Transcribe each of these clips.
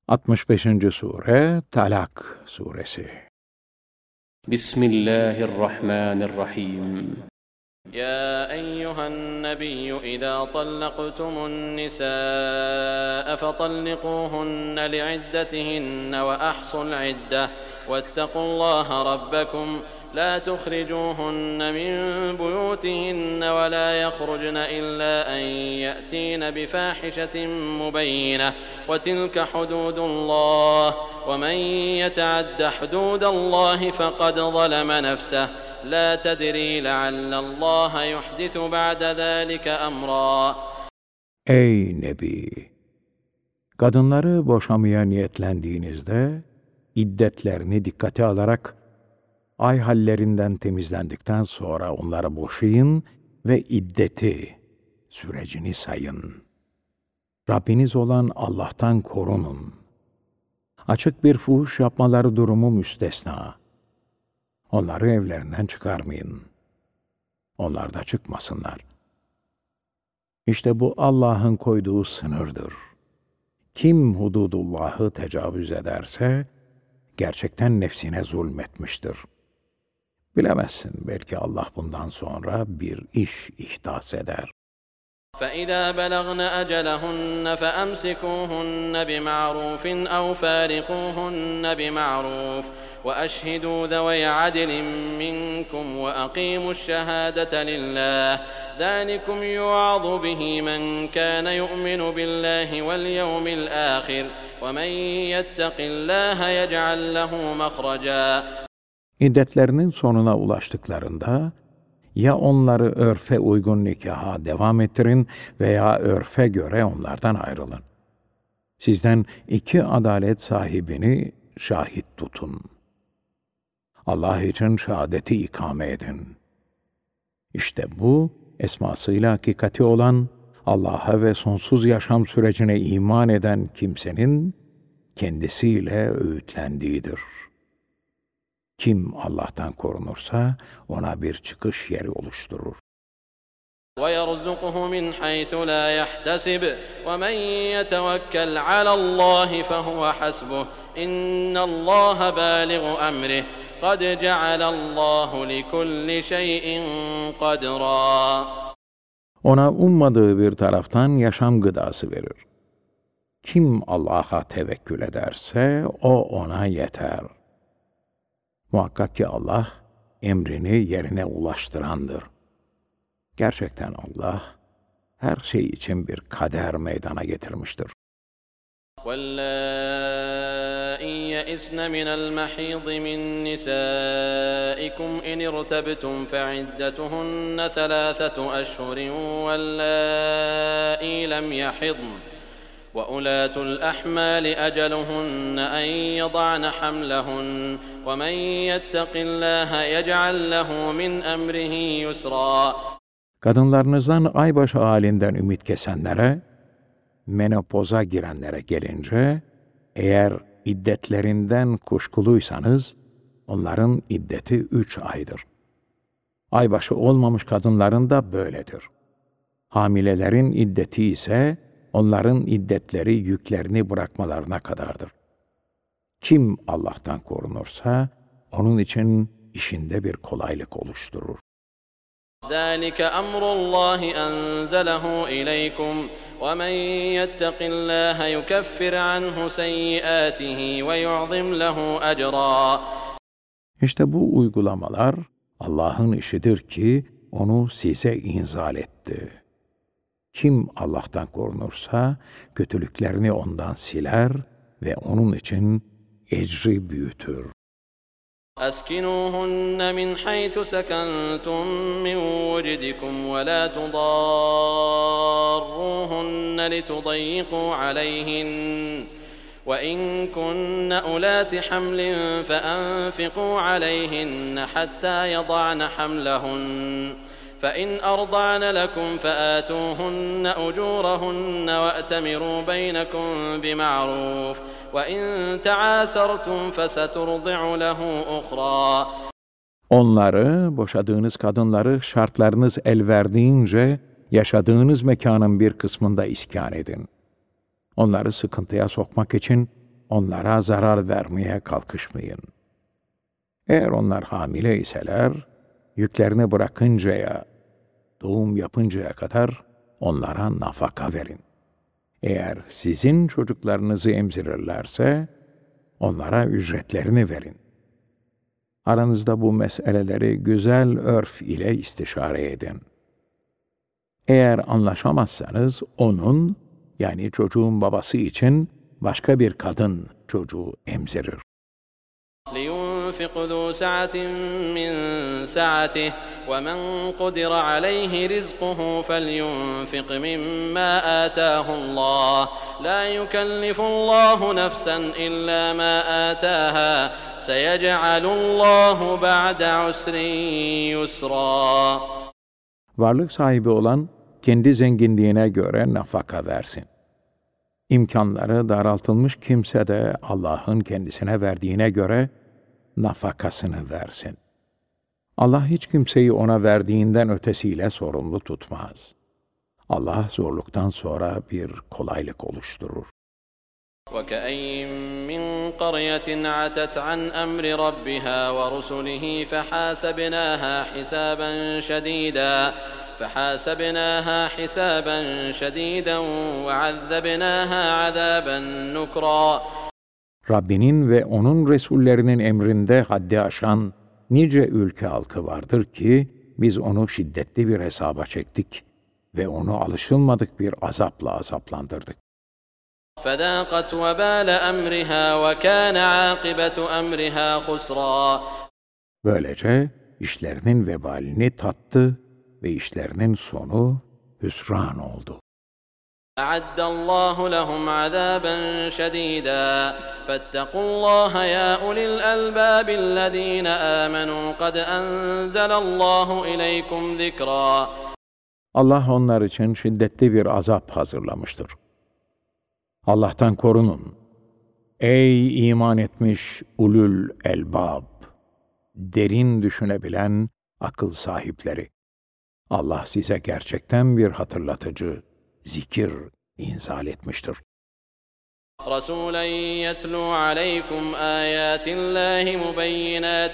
65. Sure Talak Suresi. Bismillahirrahmanirrahim. يا أيها النبي إذا طلقتم النساء فطلقوهن لعدتهن وأحصوا العدة واتقوا الله ربكم لا تخرجوهن من بيوتهن ولا يخرجن إلا أن يأتين بفاحشة مبينة وتلك حدود الله ومن يتعد حدود الله فقد ظلم نفسه لا تدري لعل الله يحدث بعد ذلك أمرا. Ey Nebi! Kadınları boşamaya niyetlendiğinizde, iddetlerini dikkate alarak, ay hallerinden temizlendikten sonra onları boşayın ve iddeti, sürecini sayın. Rabbiniz olan Allah'tan korunun. Açık bir fuhuş yapmaları durumu müstesna. Onları evlerinden çıkarmayın. Onlar da çıkmasınlar. İşte bu Allah'ın koyduğu sınırdır. Kim hududullah'ı tecavüz ederse, gerçekten nefsine zulmetmiştir. Bilemezsin, belki Allah bundan sonra bir iş ihdas eder. فإذا بلغن أجلهن فأمسكوهن بمعروف أو فارقوهن بمعروف وأشهدوا ذوي عدل منكم وأقيموا الشهادة لله ذلكم يوعظ به من كان يؤمن بالله واليوم الآخر ومن يتق الله يجعل له مخرجا. İddetlerinin sonuna ulaştıklarında, ya onları örfe uygun nikaha devam ettirin veya örfe göre onlardan ayrılın. Sizden 2 adalet sahibini şahit tutun. Allah için şehadeti ikame edin. İşte bu, esmasıyla hakikati olan, Allah'a ve sonsuz yaşam sürecine iman eden kimsenin kendisiyle öğütlendiğidir. Kim Allah'tan korunursa ona bir çıkış yeri oluşturur. وَيَرْزُقُهُ مِنْ حَيْثُ لَا يَحْتَسِبُ وَمَنْ يَتَوَكَّلْ عَلَى اللّٰهِ فَهُوَ حَسْبُهُ إِنَّ اللّٰهَ بَالِغُ أَمْرِهِ قَدْ جَعَلَ اللّٰهُ لِكُلِّ شَيْءٍ قَدْرًا. Ona ummadığı bir taraftan yaşam gıdası verir. Kim Allah'a tevekkül ederse o ona yeter. Muhakkak ki Allah, emrini yerine ulaştırandır. Gerçekten Allah, her şey için bir kader meydana getirmiştir. وَاللَّائِي يَئِسْنَ مِنَ الْمَحِيضِ مِنْ نِسَائِكُمْ إِنِ ارْتَبْتُمْ فَعِدَّتُهُنَّ 3 أشهر وَاللَّائِي لَمْ يَحِضْنَ وَأُولَاتُ الْأَحْمَالِ أَجَلُهُنَّ أَنْ يَضَعْنَ حَمْلَهُنَّ وَمَنْ يَتَّقِ اللّٰهَ يَجْعَلْ لَهُ مِنْ أَمْرِهِ يُسْرًا. Kadınlarınızdan aybaşı halinden ümit kesenlere, menopoza girenlere gelince, eğer iddetlerinden kuşkuluysanız, onların iddeti 3 aydır. Aybaşı olmamış kadınların da böyledir. Hamilelerin iddeti ise, onların iddetleri yüklerini bırakmalarına kadardır. Kim Allah'tan korunursa, onun için işinde bir kolaylık oluşturur. ذَٰلِكَ أَمْرُ اللّٰهِ أَنْزَلَهُ إِلَيْكُمْ وَمَنْ يَتَّقِ اللّٰهَ يُكَفِّرْ عَنْهُ سَيِّئَاتِهِ وَيُعْظِمْ لَهُ أَجْرًا. İşte bu uygulamalar Allah'ın işidir ki onu size inzal etti. Kim Allah'tan korunursa kötülüklerini ondan siler ve onun için ecri büyütür. أسكنوهن من حيث سكنتم من وجدكم ولا تضاروهن لتضيقوا عليهن وإن كن أولات حمل فأنفقوا عليهن حتى يضعن حملهن فإن أرضعن لكم فآتوهن أجورهن وأتمروا بينكم بمعروف وإن تعاسرتم فسترضع له أخرى. Onları, boşadığınız kadınları şartlarınız el verdiğince yaşadığınız mekanın bir kısmında iskan edin. Onları sıkıntıya sokmak için onlara zarar vermeye kalkışmayın. Eğer onlar hamile iseler, yüklerini bırakıncaya, doğum yapıncaya kadar onlara nafaka verin. Eğer sizin çocuklarınızı emzirirlerse, onlara ücretlerini verin. Aranızda bu meseleleri güzel örf ile istişare edin. Eğer anlaşamazsanız onun, yani çocuğun babası için başka bir kadın çocuğu emzirir. لينفق ذو سعة من سعته ومن قدر عليه رزقه فلينفق مما آتاه الله لا يكلف الله نفسا إلا ما آتاها سيجعل الله بعد عسر يسرا. Varlık sahibi olan kendi zenginliğine göre nafaka versin. İmkanları daraltılmış kimse de Allah'ın kendisine verdiğine göre nafakasını versin. Allah hiç kimseyi ona verdiğinden ötesiyle sorumlu tutmaz. Allah zorluktan sonra bir kolaylık oluşturur. وكأين من قرية عتت عن أمر ربها ورسله فحاسبناها حسابا شديدا وعذبناها عذابا نكرا. Rabbinin ve onun Resullerinin emrinde haddi aşan nice ülke halkı vardır ki biz onu şiddetli bir hesaba çektik ve onu alışılmadık bir azapla azaplandırdık. فَذَاقَتْ وَبَالَ أَمْرِهَا وَكَانَ عَاقِبَةُ أَمْرِهَا خُسْرًا. Böylece işlerinin vebalini tattı ve işlerinin sonu hüsran oldu. أَعَدَّ اللّٰهُ لَهُمْ عَذَابًا شَدِيدًا فَاتَّقُوا اللّٰهَ يَا أُولِي الْأَلْبَابِ الَّذ۪ينَ آمَنُوا قَدْ أَنْزَلَ اللّٰهُ إِلَيْكُمْ ذِكْرًا. Allah onlar için şiddetli bir azap hazırlamıştır. Allah'tan korunun. Ey iman etmiş ulul elbab, derin düşünebilen akıl sahipleri. Allah size gerçekten bir hatırlatıcı, zikir inzal etmiştir. رَسُولًا يَتْلُو عَلَيْكُمْ آيَاتِ اللّٰهِ مُبَيِّنَاتٍ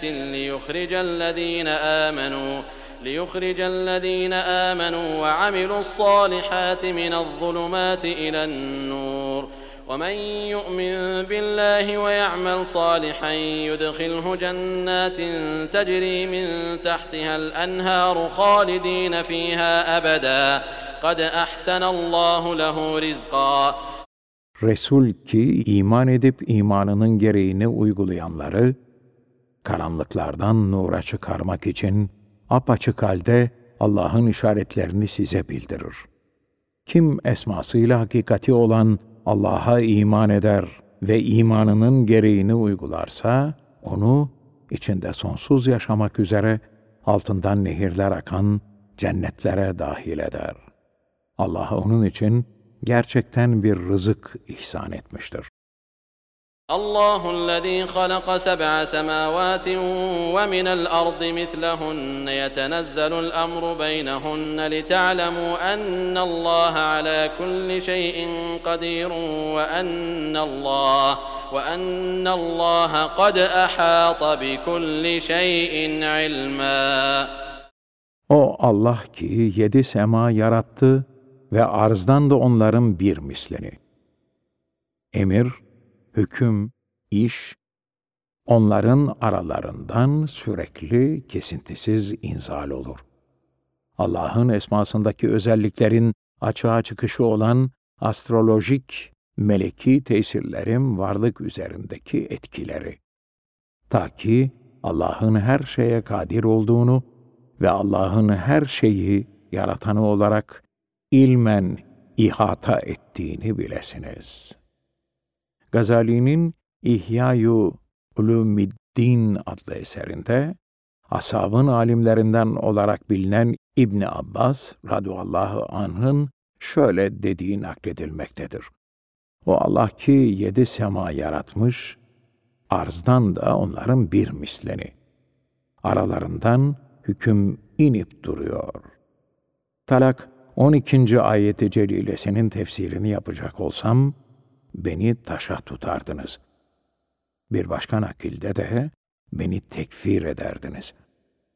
لِيُخْرِجَ الَّذ۪ينَ آمَنُوا وَعَمِلُوا الصَّالِحَاتِ مِنَ الظُّلُمَاتِ إِلَى النُّورِ وَمَنْ يُؤْمِنْ بِاللّٰهِ وَيَعْمَلْ صَالِحًا يُدْخِلْهُ جَنَّاتٍ تَجْرِي مِنْ تَحْتِهَا الْأَنْهَارُ خَالِدِينَ فِيهَا أَبَدًا قَدْ أَحْسَنَ اللّٰهُ لَهُ رِزْقًا. Resul ki iman edip imanının gereğini uygulayanları karanlıklardan nura çıkarmak için apaçık halde Allah'ın işaretlerini size bildirir. Kim esmasıyla hakikati olan Allah'a iman eder ve imanının gereğini uygularsa, onu içinde sonsuz yaşamak üzere altından nehirler akan cennetlere dahil eder. Allah onun için gerçekten bir rızık ihsan etmiştir. الله الذي خلق سبع سماوات ومن الأرض مثلهن يتنزل الأمر بينهن لتعلموا أن الله على كل شيء قدير وأن الله قد أحاط بكل شيء علما. O Allah ki 7 sema yarattı ve arzdan da onların bir mislini. Emir, hüküm, iş, onların aralarından sürekli kesintisiz inzal olur. Allah'ın esmasındaki özelliklerin açığa çıkışı olan astrolojik, meleki tesirlerin varlık üzerindeki etkileri. Ta ki Allah'ın her şeye kadir olduğunu ve Allah'ın her şeyi yaratanı olarak ilmen ihata ettiğini bilesiniz. Gazali'nin İhya-yu Ulûmiddin adlı eserinde, ashabın alimlerinden olarak bilinen İbni Abbas radıyallahu anh'ın şöyle dediği nakledilmektedir. O Allah ki 7 sema yaratmış, arzdan da onların bir misleni. Aralarından hüküm inip duruyor. Talak 12. ayeti celilesinin tefsirini yapacak olsam, beni taşa tutardınız. Bir başka nakilde de beni tekfir ederdiniz.